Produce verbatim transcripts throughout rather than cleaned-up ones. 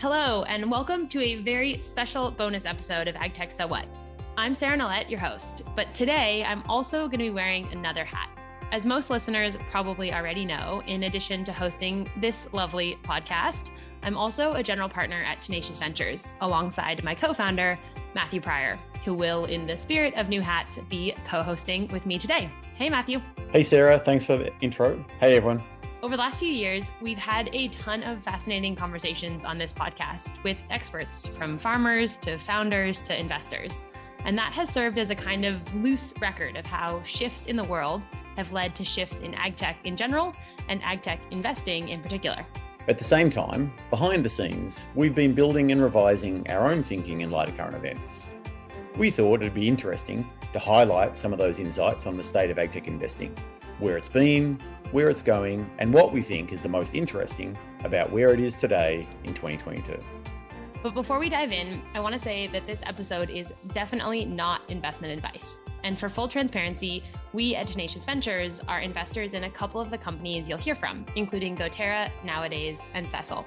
Hello, and welcome to a very special bonus episode of AgTech So What. I'm Sarah Nolet, your host, but today I'm also going to be wearing another hat. As most listeners probably already know, in addition to hosting this lovely podcast, I'm also a general partner at Tenacious Ventures, alongside my co-founder, Matthew Pryor, who will, in the spirit of new hats, be co-hosting with me today. Hey, Matthew. Hey, Sarah. Thanks for the intro. Hey, everyone. Over the last few years, we've had a ton of fascinating conversations on this podcast with experts, from farmers to founders to investors. And that has served as a kind of loose record of how shifts in the world have led to shifts in agtech in general and agtech investing in particular. At the same time, behind the scenes, we've been building and revising our own thinking in light of current events. We thought it'd be interesting to highlight some of those insights on the state of agtech investing, where it's been, where it's going, and what we think is the most interesting about where it is today in twenty twenty-two. But before we dive in, I want to say that this episode is definitely not investment advice. And for full transparency, we at Tenacious Ventures are investors in a couple of the companies you'll hear from, including GoTerra, Nowadays, and Cecil.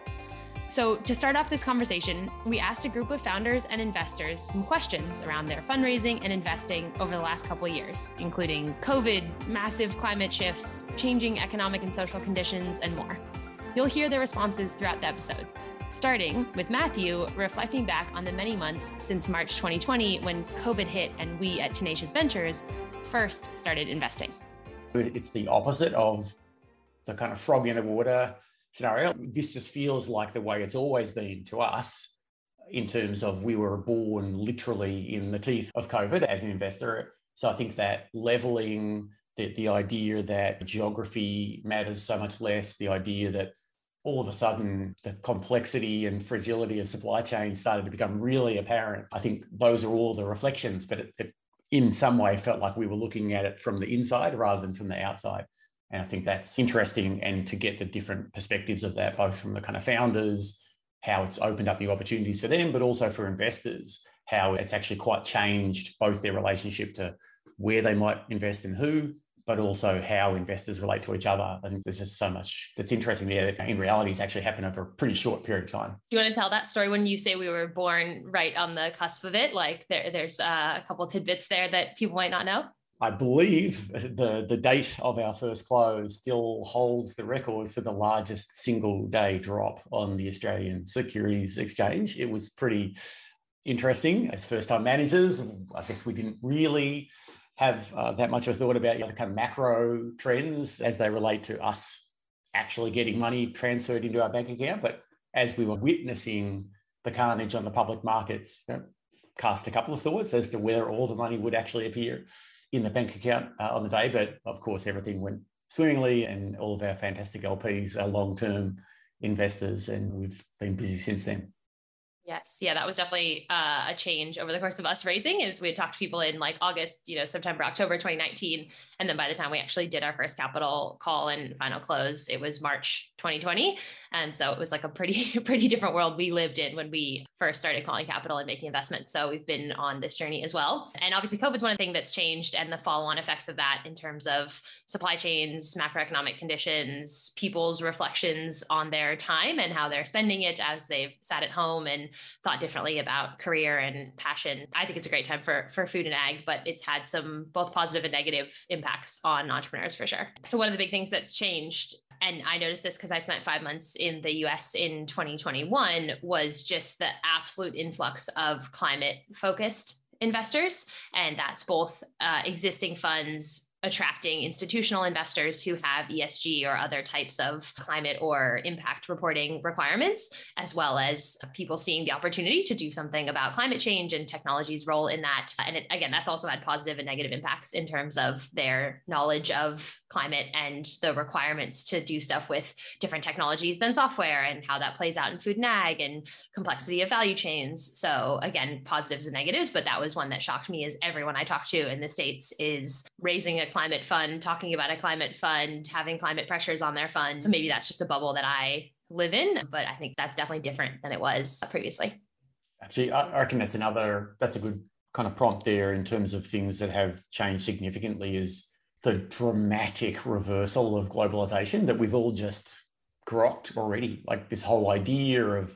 So to start off this conversation, we asked a group of founders and investors some questions around their fundraising and investing over the last couple of years, including COVID, massive climate shifts, changing economic and social conditions, and more. You'll hear their responses throughout the episode, starting with Matthew reflecting back on the many months since March twenty twenty when COVID hit and we at Tenacious Ventures first started investing. It's the opposite of the kind of frog in the water scenario. This just feels like the way it's always been to us in terms of we were born literally in the teeth of COVID as an investor. So I think that leveling, the, the idea that geography matters so much less, the idea that all of a sudden the complexity and fragility of supply chains started to become really apparent. I think those are all the reflections, but it, it in some way felt like we were looking at it from the inside rather than from the outside. And I think that's interesting, and to get the different perspectives of that, both from the kind of founders, how it's opened up new opportunities for them, but also for investors, how it's actually quite changed both their relationship to where they might invest in who, but also how investors relate to each other. I think there's just so much that's interesting there that in reality has actually happened over a pretty short period of time. Do you want to tell that story when you say we were born right on the cusp of it? Like there, there's uh, a couple tidbits there that people might not know. I believe the, the date of our first close still holds the record for the largest single day drop on the Australian Securities Exchange. It was pretty interesting as first-time managers. I guess we didn't really have uh, that much of a thought about you know, the kind of macro trends as they relate to us actually getting money transferred into our bank account. But as we were witnessing the carnage on the public markets, you know, cast a couple of thoughts as to whether all the money would actually appear in the bank account uh, on the day. But of course, everything went swimmingly, and all of our fantastic L Ps are long-term investors, and we've been busy since then. Yes. Yeah, that was definitely uh, a change over the course of us raising, is we had talked to people in like August, you know, September, October, twenty nineteen. And then by the time we actually did our first capital call and final close, it was March twenty twenty. And so it was like a pretty, pretty different world we lived in when we first started calling capital and making investments. So we've been on this journey as well. And obviously COVID's one thing that's changed, and the follow-on effects of that in terms of supply chains, macroeconomic conditions, people's reflections on their time and how they're spending it as they've sat at home and thought differently about career and passion. I think it's a great time for, for food and ag, but it's had some both positive and negative impacts on entrepreneurs for sure. So one of the big things that's changed, and I noticed this because I spent five months in the U S in twenty twenty-one, was just the absolute influx of climate focused investors. And that's both uh, existing funds attracting institutional investors who have E S G or other types of climate or impact reporting requirements, as well as people seeing the opportunity to do something about climate change and technology's role in that. And it, again, that's also had positive and negative impacts in terms of their knowledge of climate and the requirements to do stuff with different technologies than software, and how that plays out in food and ag and complexity of value chains. So again, positives and negatives, but that was one that shocked me, is everyone I talked to in the States is raising a climate fund, talking about a climate fund, having climate pressures on their fund. So maybe that's just the bubble that I live in, but I think that's definitely different than it was previously. Actually, I reckon that's another, that's a good kind of prompt there in terms of things that have changed significantly, is the dramatic reversal of globalization that we've all just grokked already. Like this whole idea of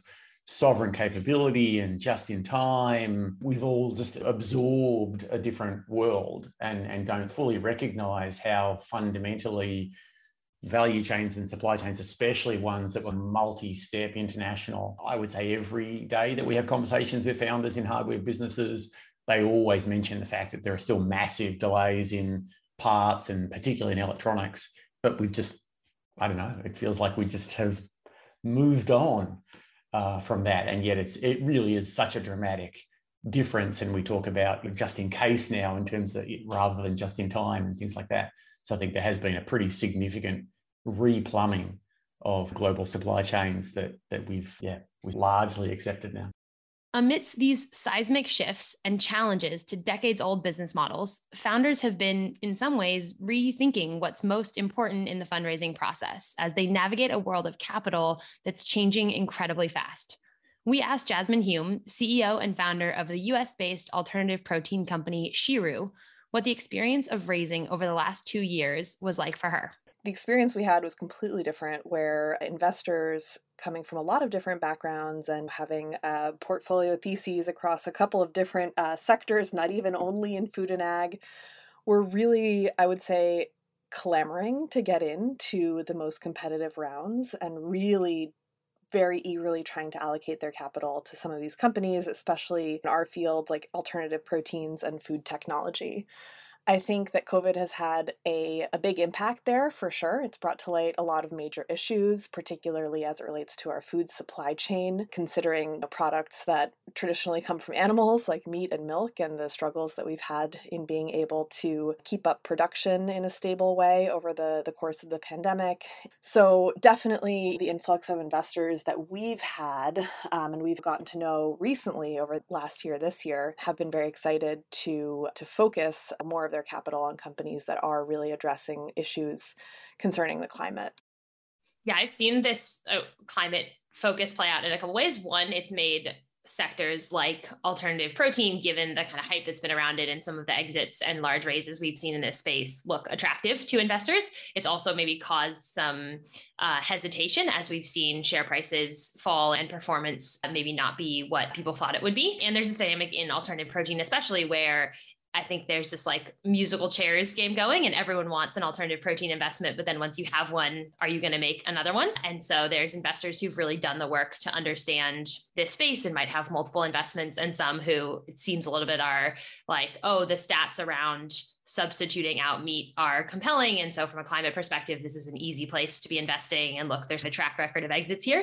sovereign capability and just in time. We've all just absorbed a different world and, and don't fully recognize how fundamentally value chains and supply chains, especially ones that were multi-step international. I would say every day that we have conversations with founders in hardware businesses, they always mention the fact that there are still massive delays in parts and particularly in electronics. But we've just, I don't know, it feels like we just have moved on uh, from that. And yet it's it really is such a dramatic difference. And we talk about just in case now in terms of rather than just in time and things like that. So I think there has been a pretty significant replumbing of global supply chains that that we've yeah we've largely accepted now. Amidst these seismic shifts and challenges to decades-old business models, founders have been, in some ways, rethinking what's most important in the fundraising process as they navigate a world of capital that's changing incredibly fast. We asked Jasmine Hume, C E O and founder of the U S-based alternative protein company Sheru, what the experience of raising over the last two years was like for her. The experience we had was completely different, where investors coming from a lot of different backgrounds and having uh, portfolio theses across a couple of different uh, sectors, not even only in food and ag, were really, I would say, clamoring to get into the most competitive rounds and really very eagerly trying to allocate their capital to some of these companies, especially in our field, like alternative proteins and food technology. I think that COVID has had a, a big impact there for sure. It's brought to light a lot of major issues, particularly as it relates to our food supply chain, considering products that traditionally come from animals like meat and milk and the struggles that we've had in being able to keep up production in a stable way over the, the course of the pandemic. So definitely the influx of investors that we've had um, and we've gotten to know recently over last year, this year, have been very excited to, to focus more of their capital on companies that are really addressing issues concerning the climate. Yeah, I've seen this uh, climate focus play out in a couple ways. One, it's made sectors like alternative protein, given the kind of hype that's been around it and some of the exits and large raises we've seen in this space, look attractive to investors. It's also maybe caused some uh, hesitation as we've seen share prices fall and performance maybe not be what people thought it would be. And there's this dynamic in alternative protein, especially where I think there's this like musical chairs game going and everyone wants an alternative protein investment, but then once you have one, are you going to make another one? And so there's investors who've really done the work to understand this space and might have multiple investments, and some who it seems a little bit are like, oh, the stats around substituting out meat are compelling. And so from a climate perspective, this is an easy place to be investing. And look, there's a track record of exits here.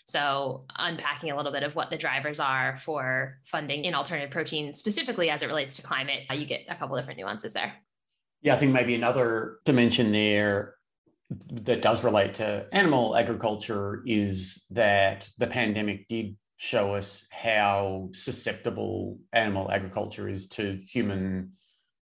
So unpacking a little bit of what the drivers are for funding in alternative protein, specifically as it relates to climate, you get a couple different nuances there. Yeah, I think maybe another dimension there that does relate to animal agriculture is that the pandemic did show us how susceptible animal agriculture is to human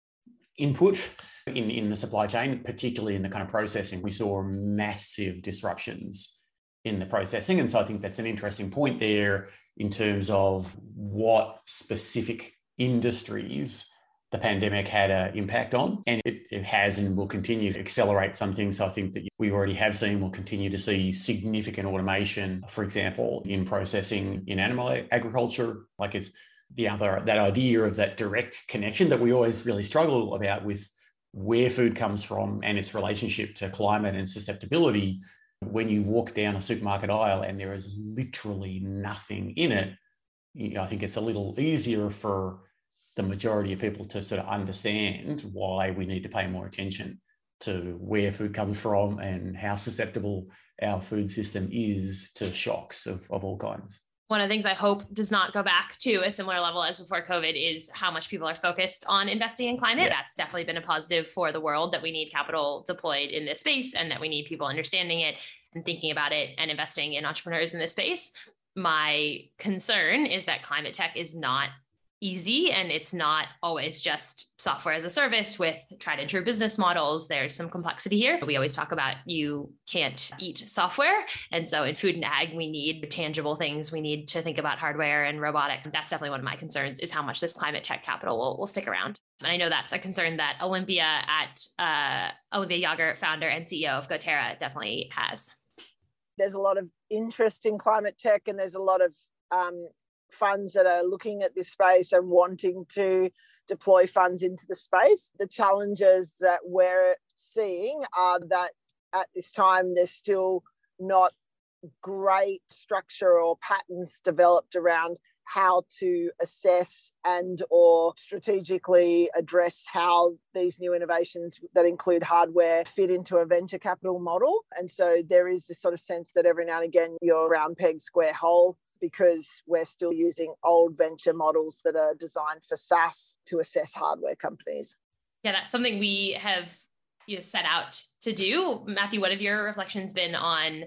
input in, in the supply chain, particularly in the kind of processing. We saw massive disruptions in the processing. And so I think that's an interesting point there in terms of what specific industries the pandemic had an impact on. And it, it has and will continue to accelerate some things. So I think that we already have seen, we'll continue to see significant automation, for example, in processing in animal agriculture. Like it's the other, that idea of that direct connection that we always really struggle about with where food comes from and its relationship to climate and susceptibility. When you walk down a supermarket aisle and there is literally nothing in it, you know, I think it's a little easier for the majority of people to sort of understand why we need to pay more attention to where food comes from and how susceptible our food system is to shocks of, of all kinds. One of the things I hope does not go back to a similar level as before COVID is how much people are focused on investing in climate. Yeah. That's definitely been a positive for the world, that we need capital deployed in this space and that we need people understanding it and thinking about it and investing in entrepreneurs in this space. My concern is that climate tech is not easy, and it's not always just software as a service with tried and true business models. There's some complexity here. We always talk about you can't eat software. And so in food and ag, we need tangible things. We need to think about hardware and robotics. That's definitely one of my concerns, is how much this climate tech capital will, will stick around. And I know that's a concern that Olympia at uh, Olympia Jager, founder and C E O of GoTerra, definitely has. There's a lot of interest in climate tech, and there's a lot of um, funds that are looking at this space and wanting to deploy funds into the space. The challenges that we're seeing are that at this time, there's still not great structure or patterns developed around how to assess and or strategically address how these new innovations that include hardware fit into a venture capital model. And so there is this sort of sense that every now and again you're round peg, square hole, because we're still using old venture models that are designed for SaaS to assess hardware companies. Yeah, that's something we have you know, set out to do. Matthew, what have your reflections been on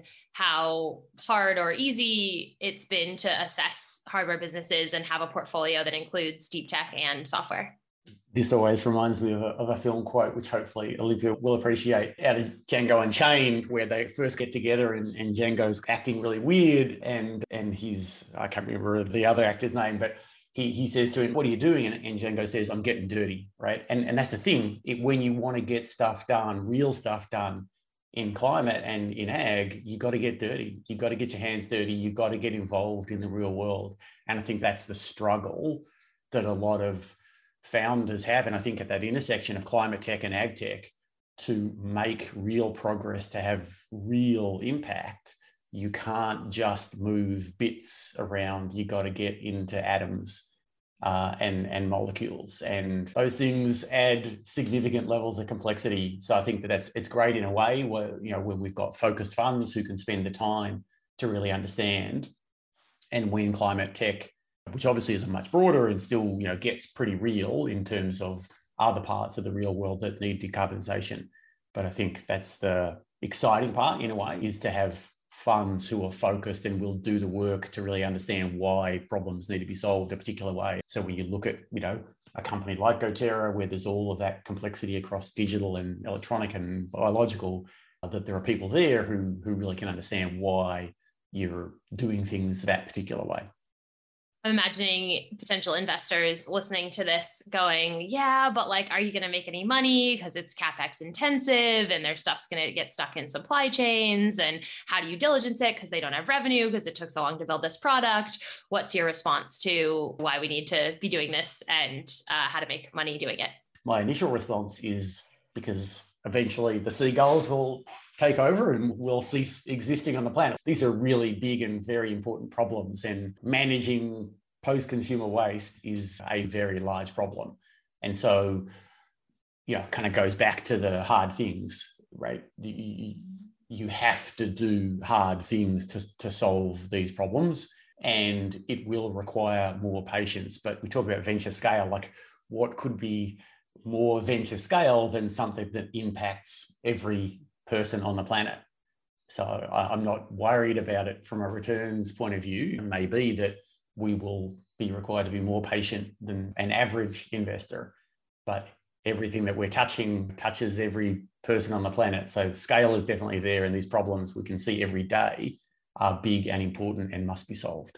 how hard or easy it's been to assess hardware businesses and have a portfolio that includes deep tech and software? This always reminds me of a, of a film quote, which hopefully Olivia will appreciate, out of Django Unchained, where they first get together and, and Django's acting really weird. And, and he's, I can't remember the other actor's name, but he, he says to him, what are you doing? And, and Django says, I'm getting dirty, right? And, and that's the thing. It, when you want to get stuff done, real stuff done in climate and in ag, you got to get dirty. You got to get your hands dirty. You got to get involved in the real world. And I think that's the struggle that a lot of founders have. And I think at that intersection of climate tech and ag tech, to make real progress, to have real impact, you can't just move bits around. You got to get into atoms uh, and, and molecules. And those things add significant levels of complexity. So I think that that's, it's great in a way where, you know, when we've got focused funds who can spend the time to really understand. And when climate tech, which obviously is much broader and still, you know, gets pretty real in terms of other parts of the real world that need decarbonisation. But I think that's the exciting part in a way, is to have funds who are focused and will do the work to really understand why problems need to be solved a particular way. So when you look at, you know, a company like GoTerra, where there's all of that complexity across digital and electronic and biological, uh, that there are people there who, who really can understand why you're doing things that particular way. I'm imagining potential investors listening to this going, yeah, but like, are you going to make any money? Because it's CapEx intensive and their stuff's going to get stuck in supply chains. And how do you diligence it? Because they don't have revenue because it took so long to build this product. What's your response to why we need to be doing this and uh, how to make money doing it? My initial response is because eventually the seagulls will take over and we'll cease existing on the planet. These are really big and very important problems, and managing post-consumer waste is a very large problem. And so, you know, it kind of goes back to the hard things, right? You, you have to do hard things to, to solve these problems, and it will require more patience. But we talk about venture scale, like what could be more venture scale than something that impacts every person on the planet? So I, I'm not worried about it from a returns point of view. It may be that we will be required to be more patient than an average investor, but everything that we're touching touches every person on the planet. So scale is definitely there, and these problems we can see every day are big and important and must be solved.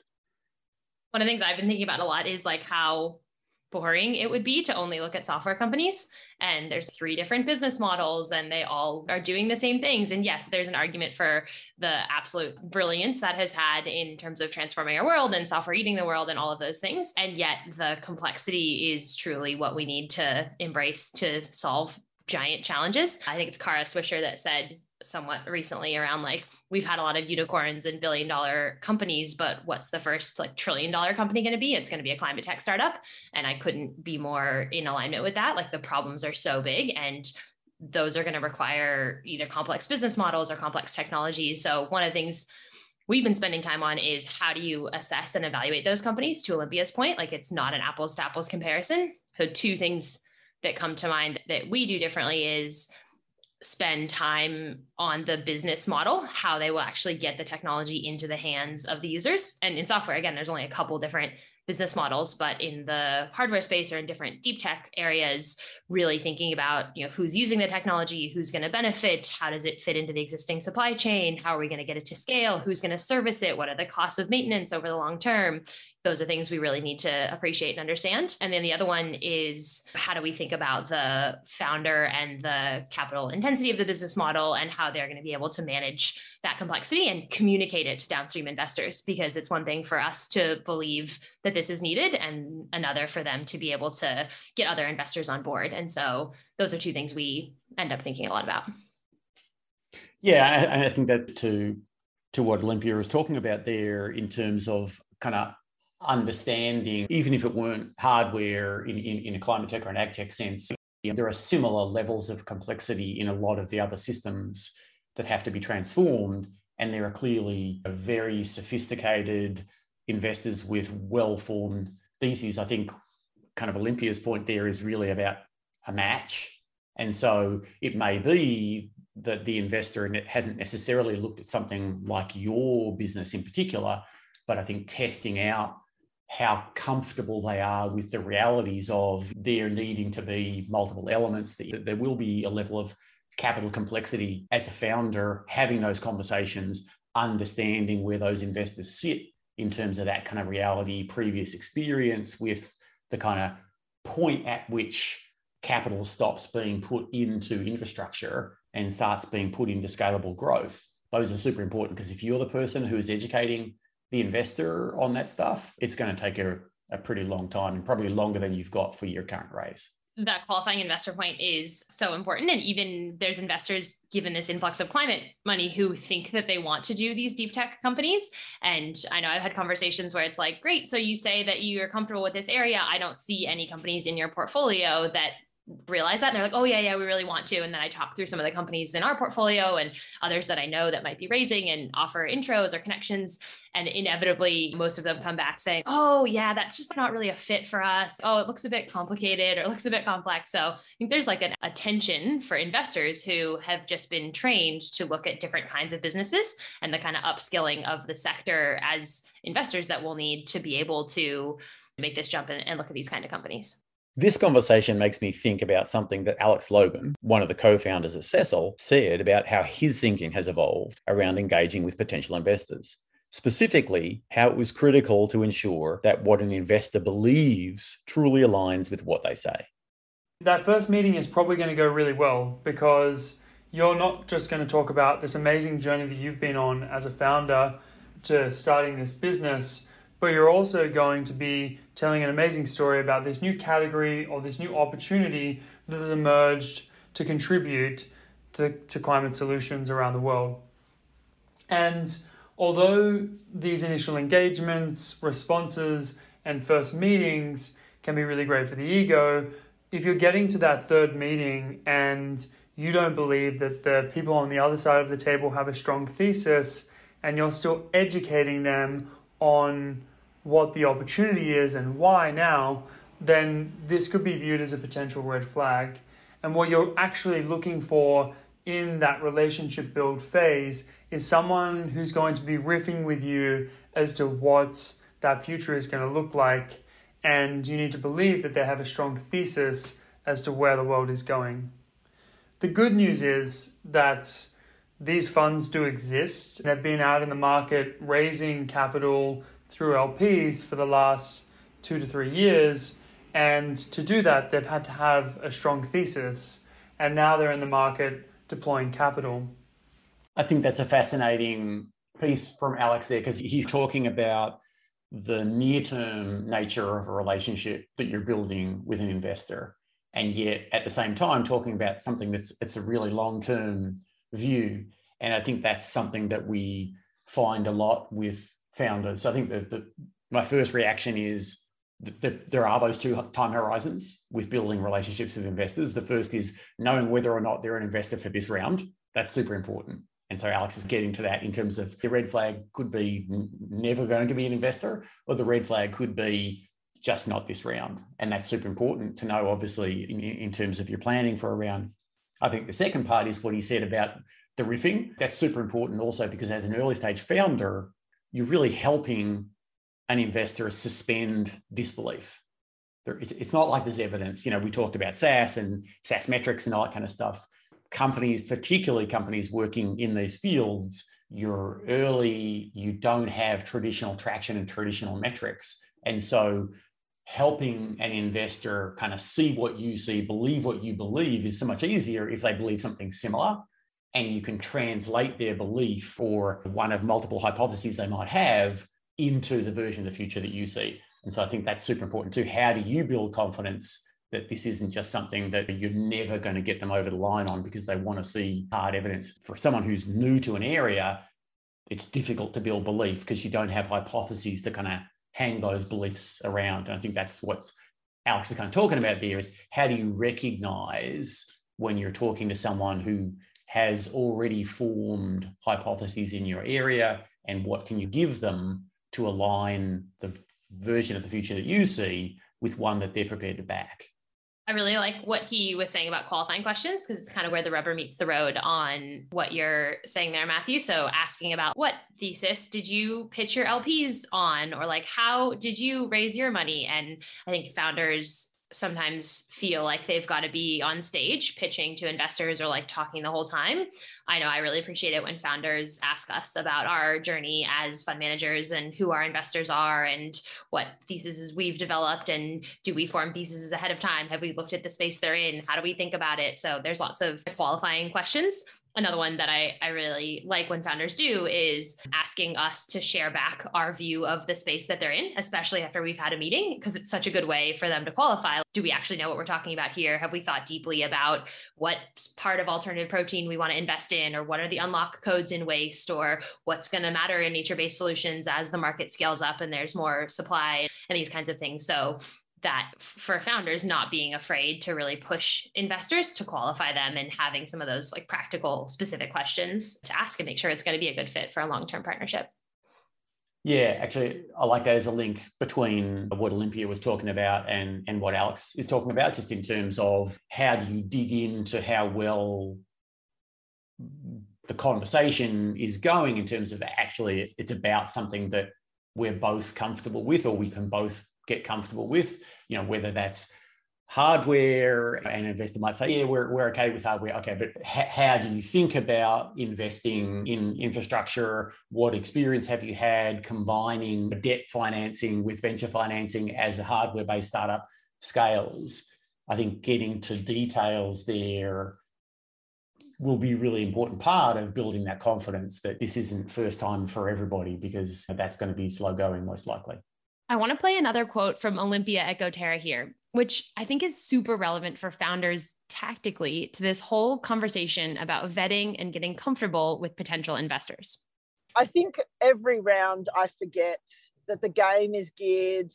One of the things I've been thinking about a lot is like how boring it would be to only look at software companies. And there's three different business models and they all are doing the same things. And yes, there's an argument for the absolute brilliance that has had in terms of transforming our world and software eating the world and all of those things. And yet the complexity is truly what we need to embrace to solve giant challenges. I think it's Kara Swisher that said somewhat recently around like, we've had a lot of unicorns and billion dollar companies, but what's the first like trillion dollar company going to be? It's going to be a climate tech startup. And I couldn't be more in alignment with that. Like the problems are so big and those are going to require either complex business models or complex technology. So one of the things we've been spending time on is how do you assess and evaluate those companies, to Olympia's point? Like it's not an apples to apples comparison. So two things that come to mind that we do differently is spend time on the business model, how they will actually get the technology into the hands of the users. And in software, again, there's only a couple different business models, but in the hardware space or in different deep tech areas, really thinking about, you know, who's using the technology, who's going to benefit, how does it fit into the existing supply chain, how are we going to get it to scale, who's going to service it, what are the costs of maintenance over the long term. Those are things we really need to appreciate and understand. And then the other one is, how do we think about the founder and the capital intensity of the business model and how they're going to be able to manage that complexity and communicate it to downstream investors? Because it's one thing for us to believe that this is needed and another for them to be able to get other investors on board. And so those are two things we end up thinking a lot about. Yeah, and I think that to, to what Olympia was talking about there in terms of kind of understanding, even if it weren't hardware in, in, in a climate tech or an ag tech sense, there are similar levels of complexity in a lot of the other systems that have to be transformed. And there are clearly very sophisticated investors with well-formed theses. I think kind of Olympia's point there is really about a match. And so it may be that the investor hasn't necessarily looked at something like your business in particular, but I think testing out how comfortable they are with the realities of there needing to be multiple elements, that there will be a level of capital complexity as a founder, having those conversations, understanding where those investors sit in terms of that kind of reality, previous experience with the kind of point at which capital stops being put into infrastructure and starts being put into scalable growth. Those are super important, because if you're the person who is educating the investor on that stuff, it's going to take a, a pretty long time, and probably longer than you've got for your current raise. That qualifying investor point is so important. And even there's investors, given this influx of climate money, who think that they want to do these deep tech companies. And I know I've had conversations where it's like, great, so you say that you're comfortable with this area. I don't see any companies in your portfolio that realize that. And they're like, oh yeah, yeah, we really want to. And then I talk through some of the companies in our portfolio and others that I know that might be raising and offer intros or connections. And inevitably, most of them come back saying, oh yeah, that's just not really a fit for us. Oh, it looks a bit complicated or it looks a bit complex. So I think there's like an attention for investors who have just been trained to look at different kinds of businesses and the kind of upskilling of the sector as investors that we'll need to be able to make this jump and, and look at these kind of companies. This conversation makes me think about something that Alex Logan, one of the co-founders at Cecil, said about how his thinking has evolved around engaging with potential investors. Specifically, how it was critical to ensure that what an investor believes truly aligns with what they say. That first meeting is probably going to go really well, because you're not just going to talk about this amazing journey that you've been on as a founder to starting this business, but you're also going to be telling an amazing story about this new category or this new opportunity that has emerged to contribute to, to climate solutions around the world. And although these initial engagements, responses, and first meetings can be really great for the ego, if you're getting to that third meeting and you don't believe that the people on the other side of the table have a strong thesis, and you're still educating them on what the opportunity is and why now, then this could be viewed as a potential red flag. And what you're actually looking for in that relationship build phase is someone who's going to be riffing with you as to what that future is going to look like. And you need to believe that they have a strong thesis as to where the world is going. The good news is that these funds do exist. They've been out in the market raising capital through L Ps for the last two to three years. And to do that, they've had to have a strong thesis. And now they're in the market deploying capital. I think that's a fascinating piece from Alex there, because he's talking about the near-term nature of a relationship that you're building with an investor, and yet at the same time talking about something that's it's a really long-term view. And I think that's something that we find a lot with founders. I think that the, my first reaction is that, that there are those two time horizons with building relationships with investors. The first is knowing whether or not they're an investor for this round. That's super important. And so Alex is getting to that in terms of the red flag could be never going to be an investor, or the red flag could be just not this round. And that's super important to know, obviously, in, in terms of your planning for a round. I think the second part is what he said about the riffing. That's super important also, because as an early stage founder, you're really helping an investor suspend disbelief. It's, it's not like there's evidence. You know, we talked about SaaS and SaaS metrics and all that kind of stuff. Companies, particularly companies working in these fields, you're early, you don't have traditional traction and traditional metrics. And so helping an investor kind of see what you see, believe what you believe is so much easier if they believe something similar, and you can translate their belief or one of multiple hypotheses they might have into the version of the future that you see. And so I think that's super important too. How do you build confidence that this isn't just something that you're never going to get them over the line on because they want to see hard evidence? For someone who's new to an area, it's difficult to build belief because you don't have hypotheses to kind of hang those beliefs around. And I think that's what Alex is kind of talking about there, is how do you recognize when you're talking to someone who has already formed hypotheses in your area, and what can you give them to align the version of the future that you see with one that they're prepared to back. I really like what he was saying about qualifying questions, because it's kind of where the rubber meets the road on what you're saying there, Matthew. So asking about what thesis did you pitch your L Ps on, or like, how did you raise your money? And I think founders sometimes feel like they've got to be on stage pitching to investors or like talking the whole time. I know I really appreciate it when founders ask us about our journey as fund managers and who our investors are and what theses we've developed, and do we form theses ahead of time? Have we looked at the space they're in? How do we think about it? So there's lots of qualifying questions. Another one that I, I really like when founders do is asking us to share back our view of the space that they're in, especially after we've had a meeting, because it's such a good way for them to qualify. Do we actually know what we're talking about here? Have we thought deeply about what part of alternative protein we want to invest in, or what are the unlock codes in waste, or what's going to matter in nature-based solutions as the market scales up and there's more supply and these kinds of things. So that for founders, not being afraid to really push investors to qualify them and having some of those like practical specific questions to ask and make sure it's going to be a good fit for a long-term partnership. Yeah, actually, I like that as a link between what Olympia was talking about and, and what Alex is talking about, just in terms of how do you dig into how well the conversation is going, in terms of actually it's, it's about something that we're both comfortable with, or we can both get comfortable with, you know, whether that's hardware. An investor might say, yeah, we're, we're okay with hardware. Okay, but ha- how do you think about investing in infrastructure? What experience have you had combining debt financing with venture financing as a hardware-based startup scales? I think getting to details there will be a really important part of building that confidence that this isn't first time for everybody, because that's going to be slow going most likely. I want to play another quote from Olympia at GoTerra here, which I think is super relevant for founders tactically to this whole conversation about vetting and getting comfortable with potential investors. I think every round I forget that the game is geared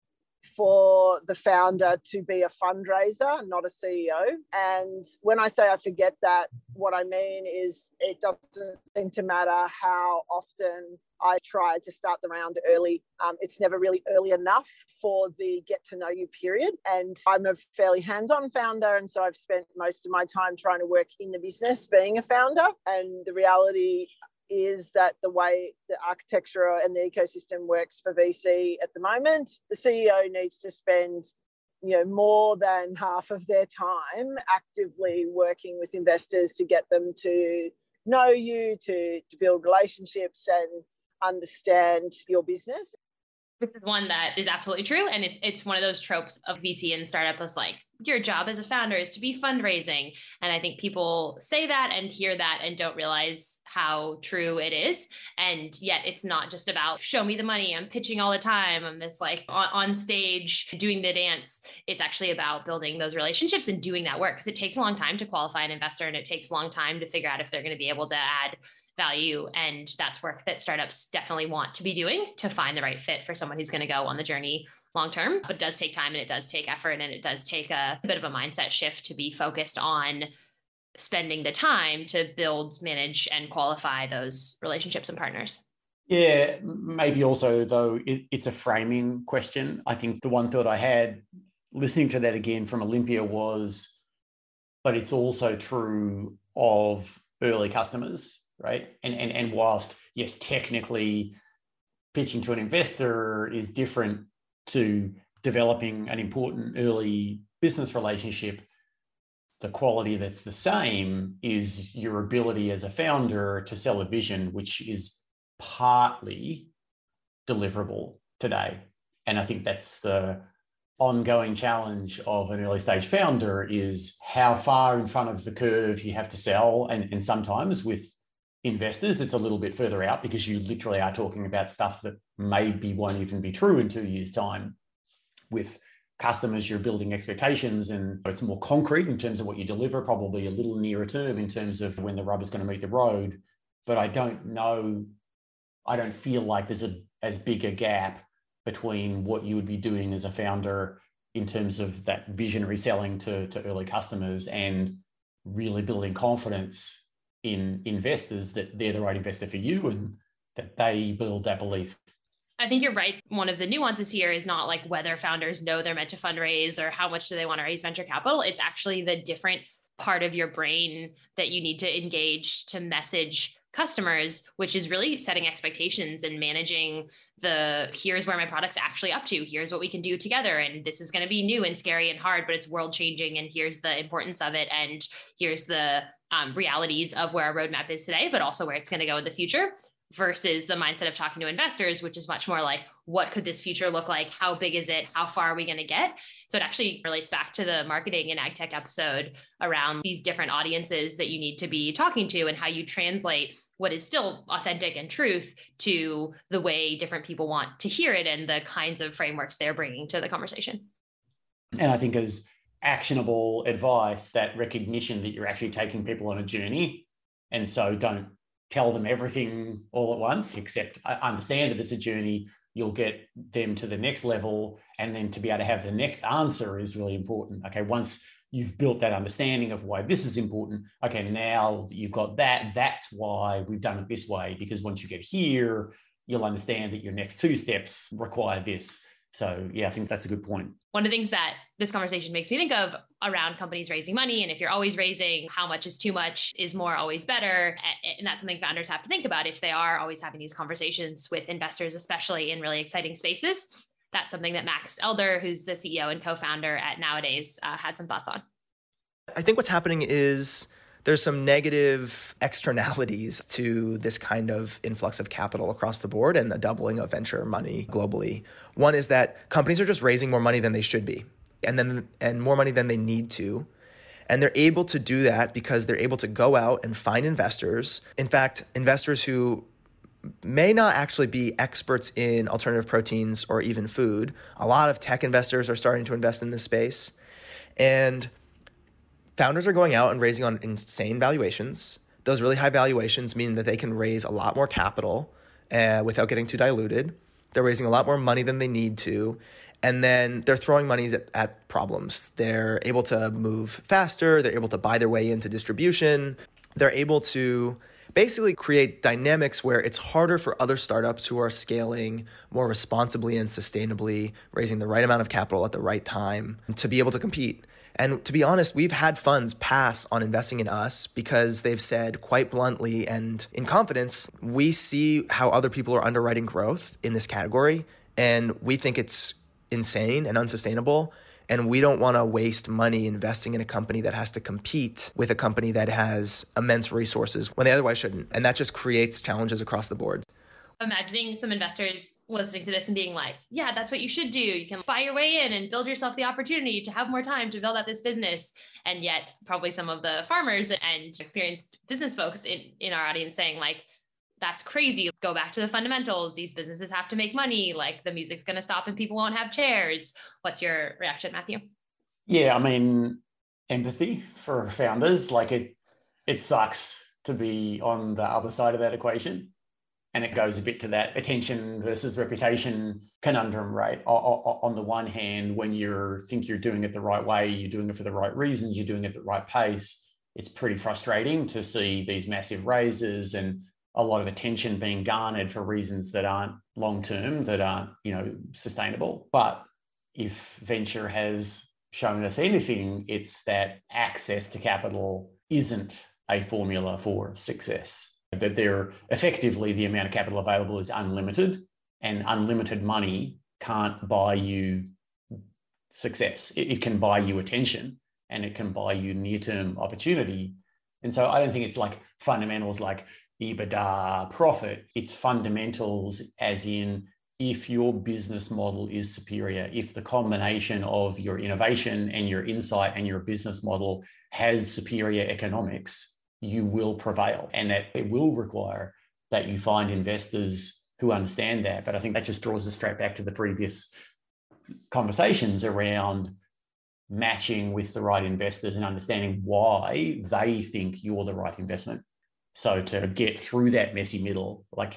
for the founder to be a fundraiser, not a C E O. And when I say I forget that, what I mean is it doesn't seem to matter how often I try to start the round early. Um, it's never really early enough for the get to know you period. And I'm a fairly hands-on founder. And so I've spent most of my time trying to work in the business being a founder. And the reality is that the way the architecture and the ecosystem works for V C at the moment, the C E O needs to spend, you know, more than half of their time actively working with investors to get them to know you, to, to build relationships and understand your business. This is one that is absolutely true. And it's it's one of those tropes of V C and startup is like, your job as a founder is to be fundraising. And I think people say that and hear that and don't realize how true it is. And yet it's not just about show me the money, I'm pitching all the time, I'm this like on, on stage doing the dance. It's actually about building those relationships and doing that work, because it takes a long time to qualify an investor, and it takes a long time to figure out if they're going to be able to add value. And that's work that startups definitely want to be doing to find the right fit for someone who's going to go on the journey long term. But it does take time, and it does take effort, and it does take a, a bit of a mindset shift to be focused on spending the time to build, manage, and qualify those relationships and partners. Yeah, maybe also, though, it, it's a framing question. I think the one thought I had listening to that again from Olympia was, but it's also true of early customers, right? And, and, and whilst, yes, technically pitching to an investor is different to developing an important early business relationship. The quality that's the same is your ability as a founder to sell a vision, which is partly deliverable today. And I think that's the ongoing challenge of an early stage founder, is how far in front of the curve you have to sell. And, and sometimes with investors, it's a little bit further out because you literally are talking about stuff that maybe won't even be true in two years' time. With customers, you're building expectations and it's more concrete in terms of what you deliver, probably a little nearer term in terms of when the rubber's going to meet the road. But I don't know, I don't feel like there's a as big a gap between what you would be doing as a founder in terms of that visionary selling to, to early customers and really building confidence in investors that they're the right investor for you and that they build that belief. I think you're right. One of the nuances here is not like whether founders know they're meant to fundraise or how much do they want to raise venture capital. It's actually the different part of your brain that you need to engage to message customers, which is really setting expectations and managing the, here's where my product's actually up to, here's what we can do together. And this is going to be new and scary and hard, but it's world changing. And here's the importance of it. And here's the um, realities of where our roadmap is today, but also where it's going to go in the future. Versus the mindset of talking to investors, which is much more like, what could this future look like? How big is it? How far are we going to get? So it actually relates back to the marketing and ag tech episode around these different audiences that you need to be talking to and how you translate what is still authentic and truth to the way different people want to hear it and the kinds of frameworks they're bringing to the conversation. And I think as actionable advice, that recognition that you're actually taking people on a journey. And so don't tell them everything all at once, except understand that it's a journey. You'll get them to the next level. And then to be able to have the next answer is really important. Okay, once you've built that understanding of why this is important, okay, now that you've got that, that's why we've done it this way. Because once you get here, you'll understand that your next two steps require this. So yeah, I think that's a good point. One of the things that this conversation makes me think of around companies raising money, and if you're always raising, how much is too much, is more always better? And that's something founders have to think about if they are always having these conversations with investors, especially in really exciting spaces. That's something that Max Elder, who's the C E O and co-founder at Nowadays, uh, had some thoughts on. I think what's happening is there's some negative externalities to this kind of influx of capital across the board and the doubling of venture money globally. One is that companies are just raising more money than they should be, and then and more money than they need to. And they're able to do that because they're able to go out and find investors. In fact, investors who may not actually be experts in alternative proteins or even food. A lot of tech investors are starting to invest in this space. And founders are going out and raising on insane valuations. Those really high valuations mean that they can raise a lot more capital uh, without getting too diluted. They're raising a lot more money than they need to. And then they're throwing money at, at problems. They're able to move faster. They're able to buy their way into distribution. They're able to basically create dynamics where it's harder for other startups who are scaling more responsibly and sustainably, raising the right amount of capital at the right time to be able to compete. And to be honest, we've had funds pass on investing in us because they've said quite bluntly and in confidence, we see how other people are underwriting growth in this category, and we think it's insane and unsustainable. And we don't want to waste money investing in a company that has to compete with a company that has immense resources when they otherwise shouldn't. And that just creates challenges across the board. Imagining some investors listening to this and being like, yeah, that's what you should do. You can buy your way in and build yourself the opportunity to have more time to build out this business. And yet probably some of the farmers and experienced business folks in, in our audience saying like, that's crazy. Let's go back to the fundamentals. These businesses have to make money. Like the music's going to stop and people won't have chairs. What's your reaction, Matthew? Yeah, I mean, empathy for founders. Like it, it sucks to be on the other side of that equation. And it goes a bit to that attention versus reputation conundrum, right? On the one hand, when you think you're doing it the right way, you're doing it for the right reasons, you're doing it at the right pace, it's pretty frustrating to see these massive raises and a lot of attention being garnered for reasons that aren't long-term, that aren't, you know, sustainable. But if venture has shown us anything, it's that access to capital isn't a formula for success. That they're effectively, the amount of capital available is unlimited. and unlimited money can't buy you success. It, it can buy you attention and it can buy you near-term opportunity. And so I don't think it's like fundamentals like EBITDA, profit. It's fundamentals as in if your business model is superior, if the combination of your innovation and your insight and your business model has superior economics, you will prevail. And that it will require that you find investors who understand that. But I think that just draws us straight back to the previous conversations around matching with the right investors and understanding why they think you're the right investment. So to get through that messy middle, like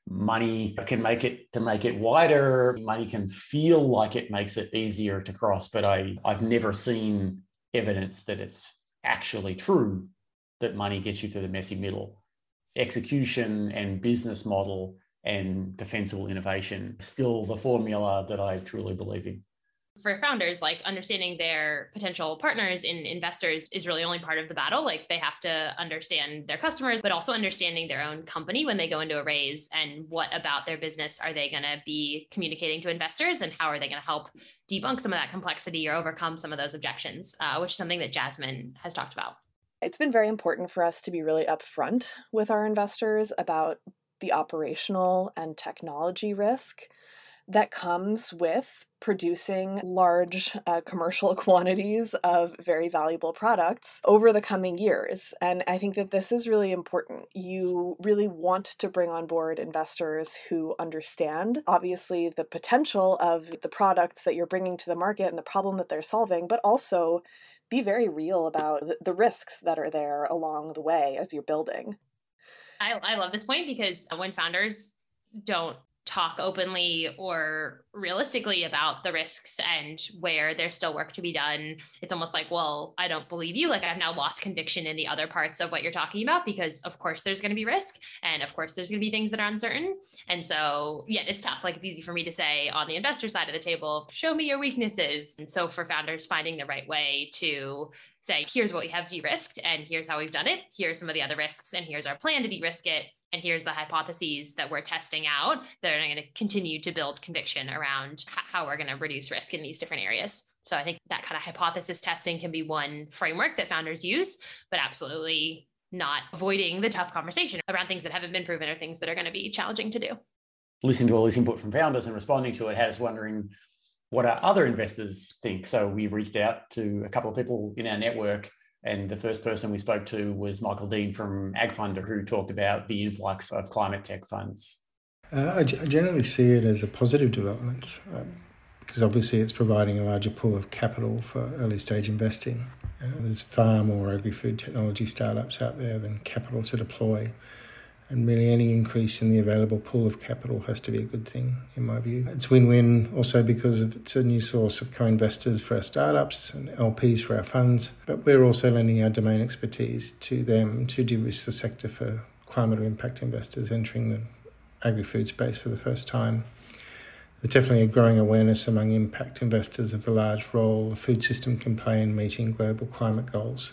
money can make it to make it wider, money can feel like it makes it easier to cross, but I, I've never seen evidence that it's actually true that money gets you through the messy middle. Execution and business model and defensible innovation, still the formula that I truly believe in. For founders, like understanding their potential partners and investors is really only part of the battle. Like they have to understand their customers, but also understanding their own company when they go into a raise and what about their business are they going to be communicating to investors and how are they going to help debunk some of that complexity or overcome some of those objections, uh, which is something that Jasmine has talked about. It's been very important for us to be really upfront with our investors about the operational and technology risk that comes with producing large uh, commercial quantities of very valuable products over the coming years. And I think that this is really important. You really want to bring on board investors who understand, obviously, the potential of the products that you're bringing to the market and the problem that they're solving, but also be very real about the risks that are there along the way as you're building. I, I love this point because when founders don't talk openly or realistically about the risks and where there's still work to be done, it's almost like, well, I don't believe you. Like I've now lost conviction in the other parts of what you're talking about because of course there's going to be risk and of course there's going to be things that are uncertain. And so, yeah, it's tough. Like it's easy for me to say on the investor side of the table, show me your weaknesses. And so for founders, finding the right way to say, here's what we have de-risked and here's how we've done it. Here's some of the other risks and here's our plan to de-risk it. And here's the hypotheses that we're testing out that are going to continue to build conviction around how we're going to reduce risk in these different areas. So I think that kind of hypothesis testing can be one framework that founders use, but absolutely not avoiding the tough conversation around things that haven't been proven or things that are going to be challenging to do. Listening to all this input from founders and responding to it has wondering what our other investors think. So we reached out to a couple of people in our network. And the first person we spoke to was Michael Dean from AgFunder, who talked about the influx of climate tech funds. Uh, I, g- I generally see it as a positive development um, because obviously it's providing a larger pool of capital for early stage investing. Uh, there's far more agri-food technology startups out there than capital to deploy. And really any increase in the available pool of capital has to be a good thing, in my view. It's win-win also because it's a new source of co-investors for our startups and L Ps for our funds. But we're also lending our domain expertise to them to de-risk the sector for climate or impact investors entering the agri-food space for the first time. There's definitely a growing awareness among impact investors of the large role the food system can play in meeting global climate goals.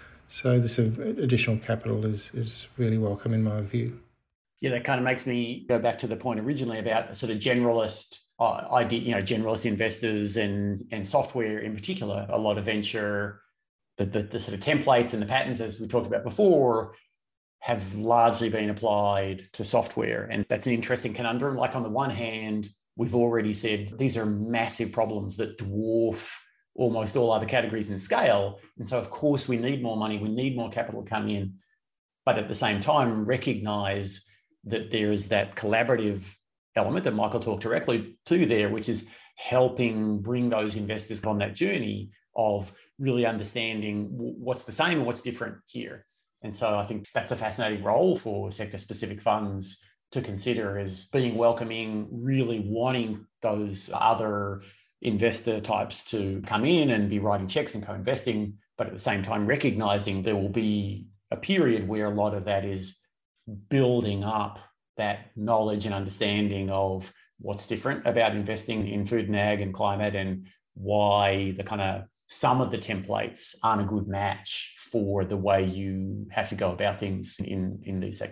So this additional capital is is really welcome in my view. Yeah, that kind of makes me go back to the point originally about sort of generalist uh, idea, you know, generalist investors and and software in particular. A lot of venture, the, the the sort of templates and the patterns, as we talked about before, have largely been applied to software, and that's an interesting conundrum. Like on the one hand, we've already said these are massive problems that dwarf almost all other categories in scale. And so, of course, we need more money, we need more capital to come in, but at the same time, recognize that there is that collaborative element that Michael talked directly to there, which is helping bring those investors on that journey of really understanding what's the same and what's different here. And so I think that's a fascinating role for sector-specific funds to consider as being welcoming, really wanting those other investor types to come in and be writing checks and co-investing, but at the same time recognizing there will be a period where a lot of that is building up that knowledge and understanding of what's different about investing in food and ag and climate and why the kind of some of the templates aren't a good match for the way you have to go about things in, in these sectors.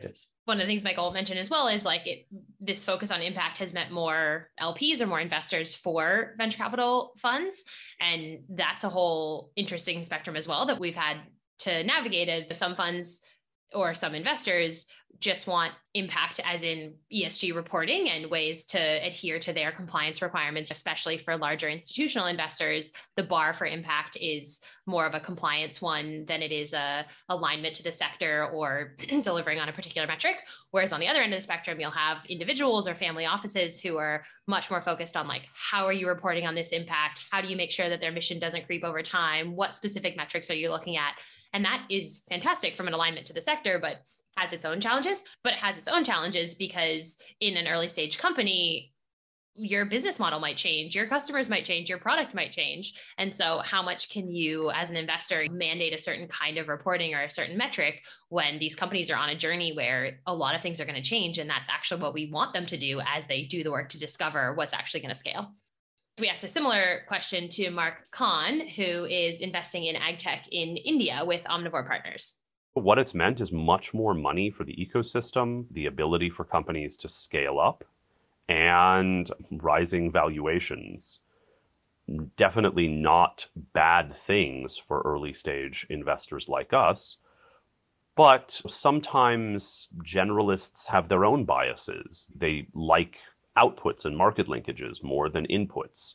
one of the things Michael mentioned as well is like it, this focus on impact has meant more L Ps or more investors for venture capital funds. And that's a whole interesting spectrum as well that we've had to navigate. As some funds or some investors just want impact as in E S G reporting and ways to adhere to their compliance requirements, especially for larger institutional investors. The bar for impact is more of a compliance one than it is a alignment to the sector or delivering on a particular metric. Whereas on the other end of the spectrum, you'll have individuals or family offices who are much more focused on like, how are you reporting on this impact? How do you make sure that their mission doesn't creep over time? What specific metrics are you looking at? And that is fantastic from an alignment to the sector, but has its own challenges, but it has its own challenges because in an early stage company, your business model might change, your customers might change, your product might change. And so how much can you as an investor mandate a certain kind of reporting or a certain metric when these companies are on a journey where a lot of things are going to change? And that's actually what we want them to do as they do the work to discover what's actually going to scale. We asked a similar question to Mark Khan, who is investing in ag tech in India with Omnivore Partners. What it's meant is much more money for the ecosystem, the ability for companies to scale up, and rising valuations. Definitely not bad things for early stage investors like us, but sometimes generalists have their own biases. They like outputs and market linkages more than inputs.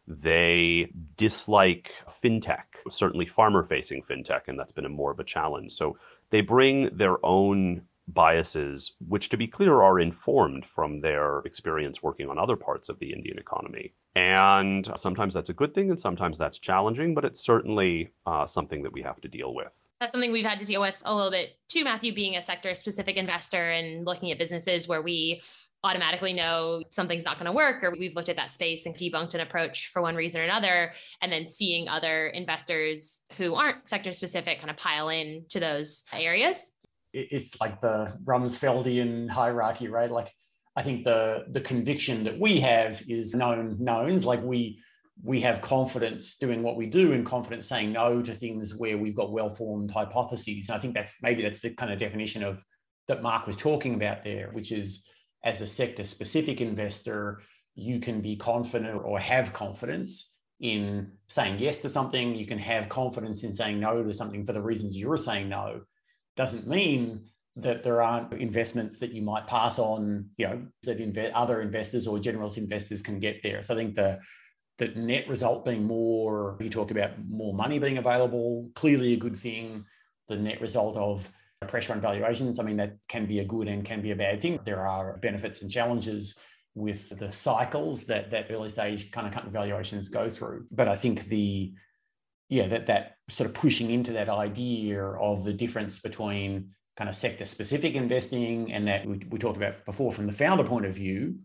They dislike fintech, certainly farmer-facing fintech, and that's been a more of a challenge. So they bring their own biases, which, to be clear, are informed from their experience working on other parts of the Indian economy. And sometimes that's a good thing, and sometimes that's challenging, but it's certainly uh, something that we have to deal with. That's something we've had to deal with a little bit too, Matthew, being a sector-specific investor and looking at businesses where we automatically know something's not going to work, or we've looked at that space and debunked an approach for one reason or another, and then seeing other investors who aren't sector specific kind of pile in to those areas. It's like the Rumsfeldian hierarchy, right? Like, I think the the conviction that we have is known knowns. Like we we have confidence doing what we do and confidence saying no to things where we've got well-formed hypotheses. And I think that's maybe that's the kind of definition of that Mark was talking about there, which is, as a sector-specific investor, you can be confident or have confidence in saying yes to something. You can have confidence in saying no to something for the reasons you're saying no. Doesn't mean that there aren't investments that you might pass on, you know, that inve- other investors or generalist investors can get there. So I think the, the net result being more, you talked about more money being available, clearly a good thing. The net result of pressure on valuations, I mean, that can be a good and can be a bad thing. There are benefits and challenges with the cycles that that early stage kind of company valuations go through. But I think the, yeah, that that sort of pushing into that idea of the difference between kind of sector specific investing and that we, we talked about before from the founder point of view,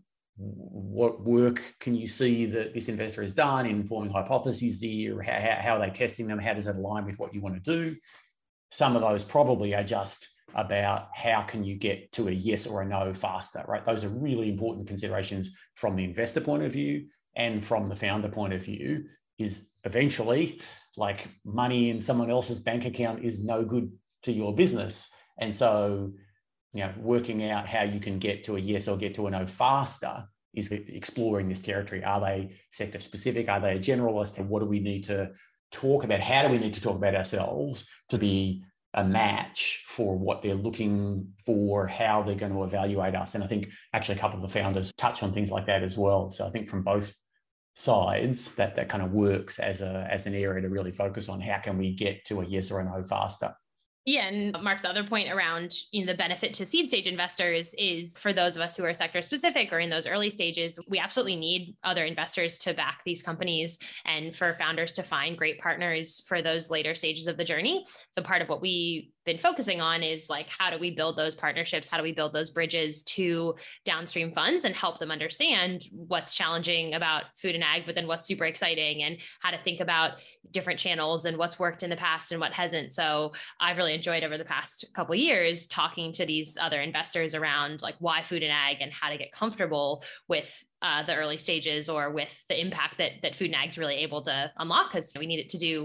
what work can you see that this investor has done in forming hypotheses there? How, how are they testing them? How does that align with what you want to do? Some of those probably are just about how can you get to a yes or a no faster, right? Those are really important considerations from the investor point of view and from the founder point of view. Is eventually, like, money in someone else's bank account is no good to your business. And so, you know, working out how you can get to a yes or get to a no faster is exploring this territory. Are they sector specific? Are they a generalist? And what do we need to talk about? How do we need to talk about ourselves to be a match for what they're looking for, how they're going to evaluate us? And I think actually a couple of the founders touch on things like that as well. So I think from both sides, that that kind of works as a as an area to really focus on how can we get to a yes or a no faster. Yeah, and Mark's other point around, you know, the benefit to seed stage investors is for those of us who are sector specific or in those early stages, we absolutely need other investors to back these companies and for founders to find great partners for those later stages of the journey. So part of what we've been focusing on is like, how do we build those partnerships? How do we build those bridges to downstream funds and help them understand what's challenging about food and ag, but then what's super exciting, and how to think about different channels and what's worked in the past and what hasn't. So I've really enjoyed over the past couple of years talking to these other investors around like why food and ag and how to get comfortable with uh, the early stages or with the impact that that food and ag is really able to unlock, because we need it to do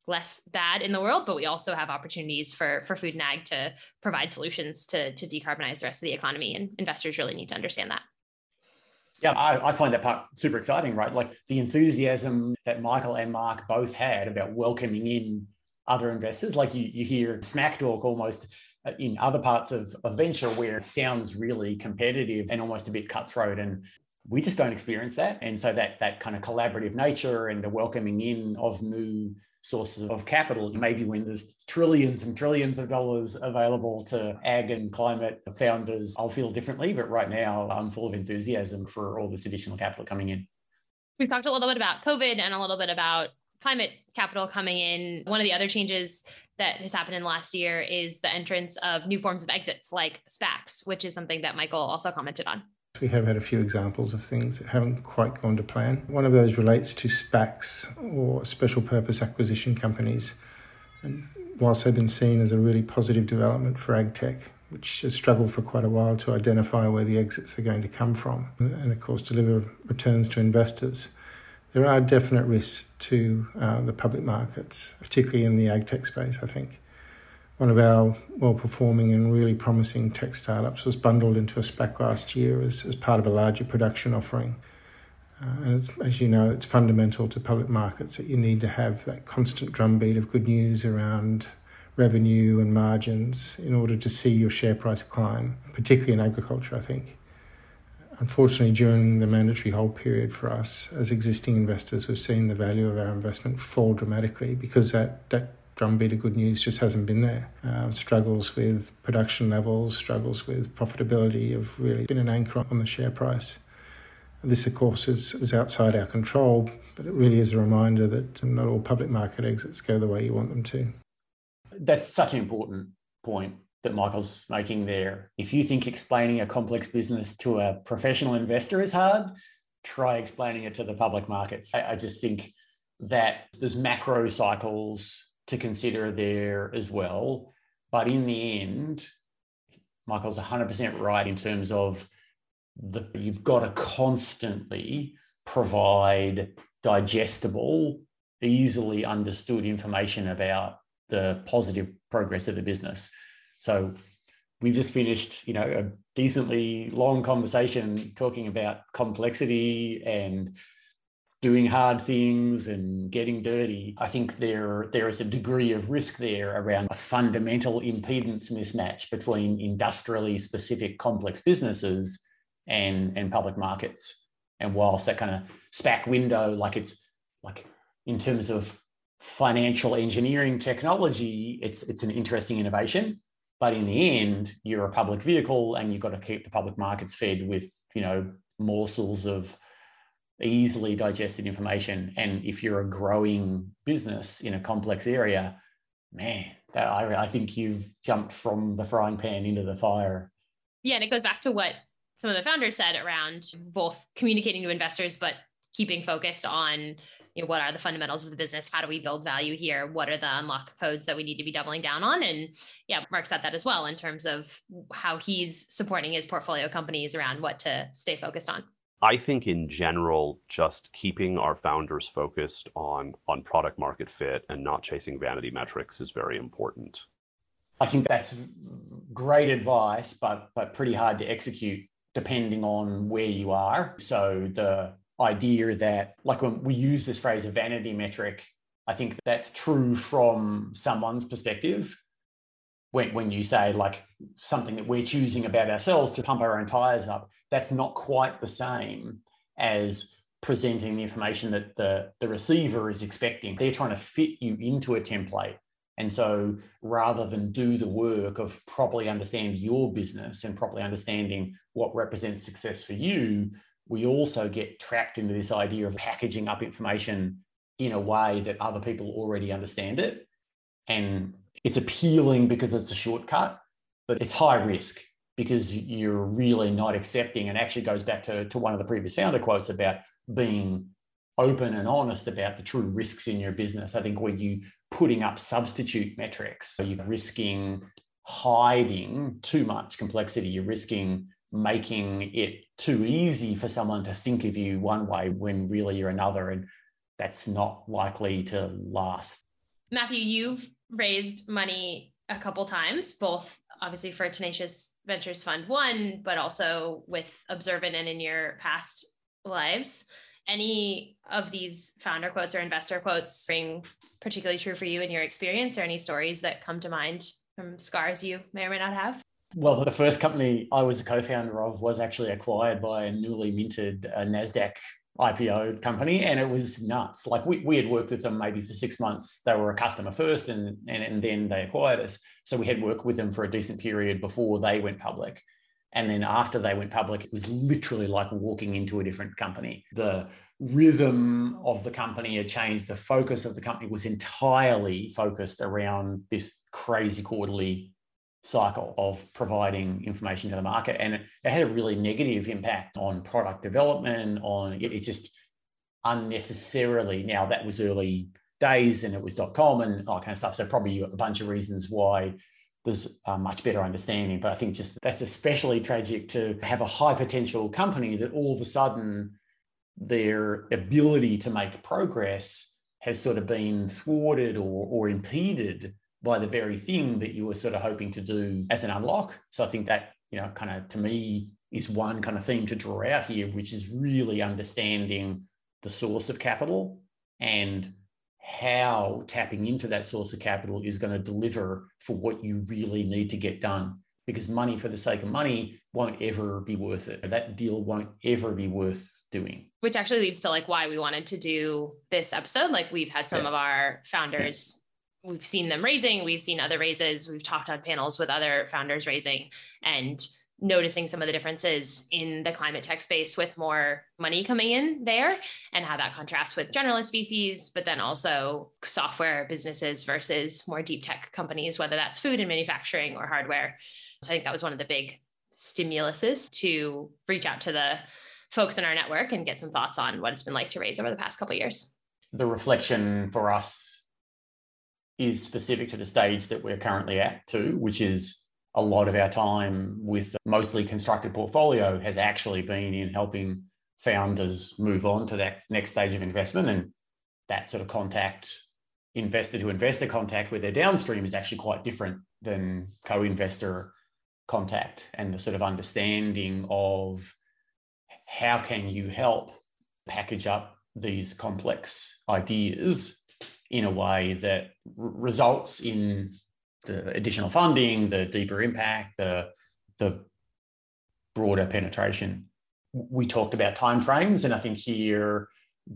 less bad in the world, but we also have opportunities for, for food and ag to provide solutions to, to decarbonize the rest of the economy. And investors really need to understand that. Yeah, I, I find that part super exciting, right? Like the enthusiasm that Michael and Mark both had about welcoming in other investors. Like you, you hear smack talk almost in other parts of, of venture where it sounds really competitive and almost a bit cutthroat. And we just don't experience that. And so that that kind of collaborative nature and the welcoming in of new sources of capital, maybe when there's trillions and trillions of dollars available to ag and climate founders, I'll feel differently. But right now, I'm full of enthusiasm for all this additional capital coming in. We've talked a little bit about COVID and a little bit about climate capital coming in. One of the other changes that has happened in the last year is the entrance of new forms of exits like SPACs, which is something that Michael also commented on. We have had a few examples of things that haven't quite gone to plan. One of those relates to SPACs, or special purpose acquisition companies. And whilst they've been seen as a really positive development for ag tech, which has struggled for quite a while to identify where the exits are going to come from, and of course deliver returns to investors, there are definite risks to uh, the public markets, particularly in the ag tech space, I think. One of our well-performing and really promising tech startups was bundled into a SPAC last year as, as part of a larger production offering. Uh, and it's, as you know, it's fundamental to public markets that you need to have that constant drumbeat of good news around revenue and margins in order to see your share price climb, particularly in agriculture, I think. Unfortunately, during the mandatory hold period for us as existing investors, we've seen the value of our investment fall dramatically because that, that drumbeat of good news just hasn't been there. Uh, struggles with production levels, struggles with profitability have really been an anchor on the share price. This, of course, is, is outside our control, but it really is a reminder that not all public market exits go the way you want them to. That's such an important point that Michael's making there. If you think explaining a complex business to a professional investor is hard, try explaining it to the public markets. I, I just think that there's macro cycles to consider there as well. But in the end, Michael's one hundred percent right in terms of the, you've got to constantly provide digestible, easily understood information about the positive progress of the business. So we've just finished, you know, a decently long conversation talking about complexity and doing hard things and getting dirty. I think there, there is a degree of risk there around a fundamental impedance mismatch between industrially specific complex businesses and, and public markets. And whilst that kind of SPAC window, like it's like in terms of financial engineering technology, it's, it's an interesting innovation. But in the end, you're a public vehicle and you've got to keep the public markets fed with, you know, morsels of easily digested information. And if you're a growing business in a complex area, man, that, I, I think you've jumped from the frying pan into the fire. Yeah, and it goes back to what some of the founders said around both communicating to investors, but keeping focused on, you know, what are the fundamentals of the business? How do we build value here? What are the unlock codes that we need to be doubling down on? And yeah, Mark said that as well in terms of how he's supporting his portfolio companies around what to stay focused on. I think in general, just keeping our founders focused on, on product market fit and not chasing vanity metrics is very important. I think that's great advice, but, but pretty hard to execute depending on where you are. So the idea that, like when we use this phrase of vanity metric, I think that's true from someone's perspective. When, when you say like something that we're choosing about ourselves to pump our own tires up, that's not quite the same as presenting the information that the, the receiver is expecting. They're trying to fit you into a template. And so rather than do the work of properly understanding your business and properly understanding what represents success for you, we also get trapped into this idea of packaging up information in a way that other people already understand it. And it's appealing because it's a shortcut, but it's high risk because you're really not accepting, and actually goes back to, to one of the previous founder quotes about being open and honest about the true risks in your business. I think when you're putting up substitute metrics, you're risking hiding too much complexity. You're risking making it too easy for someone to think of you one way when really you're another, and that's not likely to last. Matthew, you've raised money a couple times, both obviously for Tenacious Ventures Fund One, but also with Observant and in your past lives. Any of these founder quotes or investor quotes ring particularly true for you in your experience, or any stories that come to mind from scars you may or may not have? Well, the first company I was a co-founder of was actually acquired by a newly minted uh, NASDAQ I P O company, and it was nuts. Like we, we had worked with them maybe for six months. They were a customer first, and, and, and then they acquired us. So we had worked with them for a decent period before they went public. And then after they went public, it was literally like walking into a different company. The rhythm of the company had changed. The focus of the company was entirely focused around this crazy quarterly cycle of providing information to the market. And it, it had a really negative impact on product development, on it, it just unnecessarily, now that was early days and it was .com and all that kind of stuff. So probably a bunch of reasons why there's a much better understanding. But I think just that's especially tragic to have a high potential company that all of a sudden their ability to make progress has sort of been thwarted or, or impeded by the very thing that you were sort of hoping to do as an unlock. So I think that, you know, kind of to me is one kind of theme to draw out here, which is really understanding the source of capital and how tapping into that source of capital is going to deliver for what you really need to get done. Because money for the sake of money won't ever be worth it. That deal won't ever be worth doing. Which actually leads to like why we wanted to do this episode. Like we've had some yeah. of our founders yeah. We've seen them raising, we've seen other raises, we've talked on panels with other founders raising and noticing some of the differences in the climate tech space with more money coming in there and how that contrasts with generalist V Cs, but then also software businesses versus more deep tech companies, whether that's food and manufacturing or hardware. So I think that was one of the big stimuluses to reach out to the folks in our network and get some thoughts on what it's been like to raise over the past couple of years. The reflection for us is specific to the stage that we're currently at too, which is a lot of our time with mostly constructed portfolio has actually been in helping founders move on to that next stage of investment. And that sort of contact, investor to investor contact with their downstream is actually quite different than co-investor contact, and the sort of understanding of how can you help package up these complex ideas in a way that r- results in the additional funding, the deeper impact, the, the broader penetration. We talked about timeframes, and I think here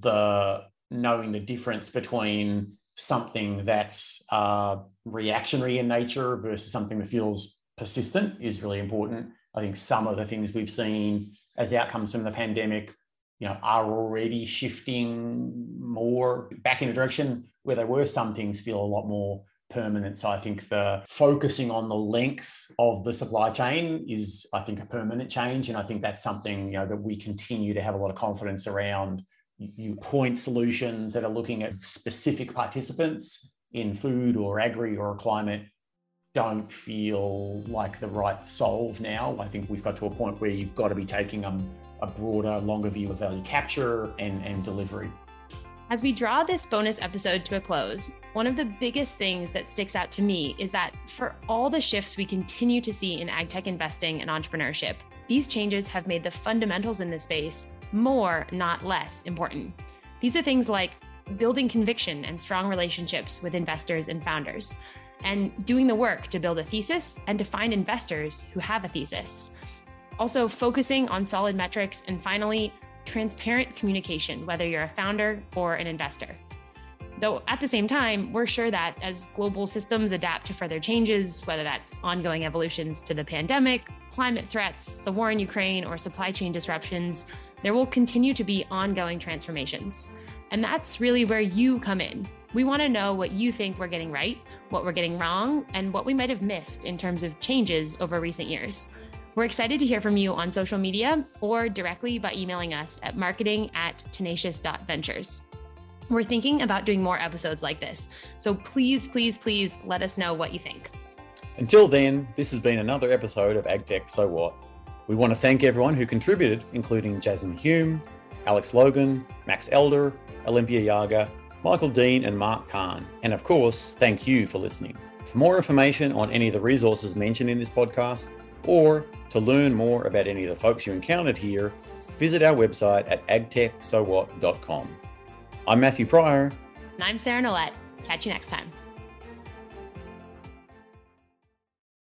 the knowing the difference between something that's uh, reactionary in nature versus something that feels persistent is really important. I think some of the things we've seen as outcomes from the pandemic, you know, are already shifting more back in a direction where there were. Some things feel a lot more permanent. So I think the focusing on the length of the supply chain is, I think, a permanent change. And I think that's something, you know, that we continue to have a lot of confidence around. You point solutions that are looking at specific participants in food or agri or climate don't feel like the right solve now. I think we've got to a point where you've got to be taking a, a broader, longer view of value capture and, and delivery. As we draw this bonus episode to a close, one of the biggest things that sticks out to me is that for all the shifts we continue to see in ag tech investing and entrepreneurship, these changes have made the fundamentals in this space more, not less, important. These are things like building conviction and strong relationships with investors and founders, and doing the work to build a thesis and to find investors who have a thesis. Also focusing on solid metrics, and finally, transparent communication, whether you're a founder or an investor. Though at the same time, we're sure that as global systems adapt to further changes, whether that's ongoing evolutions to the pandemic, climate threats, the war in Ukraine, or supply chain disruptions, there will continue to be ongoing transformations. And that's really where you come in. We want to know what you think we're getting right, what we're getting wrong, and what we might have missed in terms of changes over recent years. We're excited to hear from you on social media or directly by emailing us at marketing at tenacious dot ventures. We're thinking about doing more episodes like this, so please, please, please let us know what you think. Until then, this has been another episode of AgTech So What. We want to thank everyone who contributed, including Jasmine Hume, Alex Logan, Max Elder, Olympia Yaga, Michael Dean and Mark Kahn. And of course, thank you for listening. For more information on any of the resources mentioned in this podcast, or to learn more about any of the folks you encountered here, visit our website at agtech so what dot com. I'm Matthew Pryor. And I'm Sarah Nolet. Catch you next time.